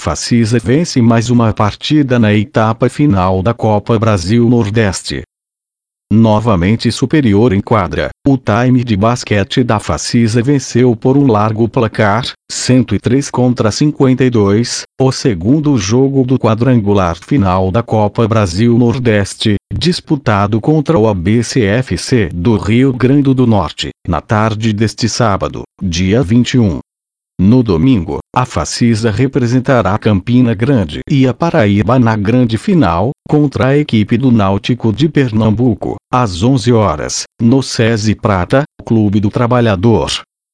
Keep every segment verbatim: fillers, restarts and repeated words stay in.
Facisa vence mais uma partida na etapa final da Copa Brasil Nordeste. Novamente superior em quadra, o time de basquete da Facisa venceu por um largo placar, cento e três contra cinquenta e dois, o segundo jogo do quadrangular final da Copa Brasil Nordeste, disputado contra o A B C F C do Rio Grande do Norte, na tarde deste sábado, dia vinte e um. No domingo, a Facisa representará Campina Grande e a Paraíba na grande final, contra a equipe do Náutico de Pernambuco, às onze horas, no SESI Prata, Clube do Trabalhador.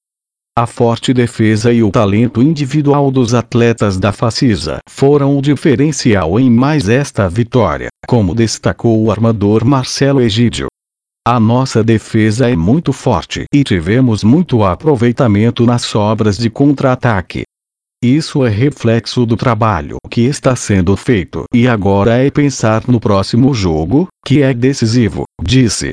A forte defesa e o talento individual dos atletas da Facisa foram o diferencial em mais esta vitória, como destacou o armador Marcelo Egídio. A nossa defesa é muito forte e tivemos muito aproveitamento nas sobras de contra-ataque. Isso é reflexo do trabalho que está sendo feito e agora é pensar no próximo jogo, que é decisivo, disse.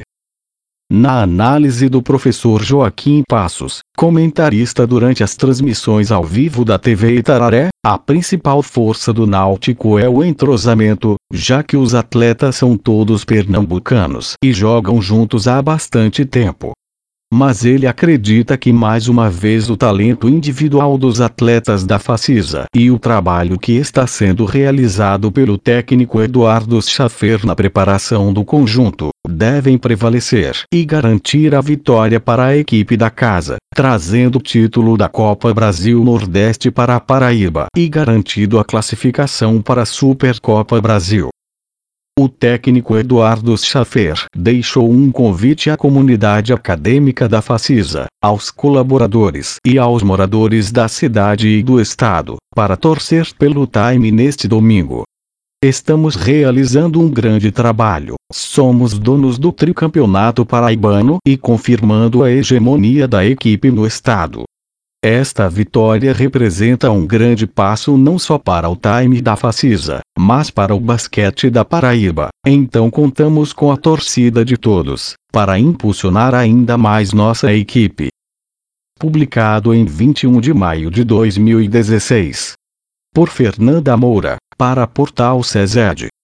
Na análise do professor Joaquim Passos, comentarista durante as transmissões ao vivo da T V Itararé, a principal força do Náutico é o entrosamento, já que os atletas são todos pernambucanos e jogam juntos há bastante tempo. Mas ele acredita que mais uma vez o talento individual dos atletas da Facisa e o trabalho que está sendo realizado pelo técnico Eduardo Schaffer na preparação do conjunto, devem prevalecer e garantir a vitória para a equipe da casa, trazendo o título da Copa Brasil Nordeste para a Paraíba e garantindo a classificação para a Supercopa Brasil. O técnico Eduardo Schaffer deixou um convite à comunidade acadêmica da Facisa, aos colaboradores e aos moradores da cidade e do estado, para torcer pelo time neste domingo. Estamos realizando um grande trabalho, somos donos do tricampeonato paraibano e confirmando a hegemonia da equipe no estado. Esta vitória representa um grande passo não só para o time da Facisa, mas para o basquete da Paraíba, então contamos com a torcida de todos, para impulsionar ainda mais nossa equipe. Publicado em vinte e um de maio de dois mil e dezesseis. Por Fernanda Moura, para Portal SESED.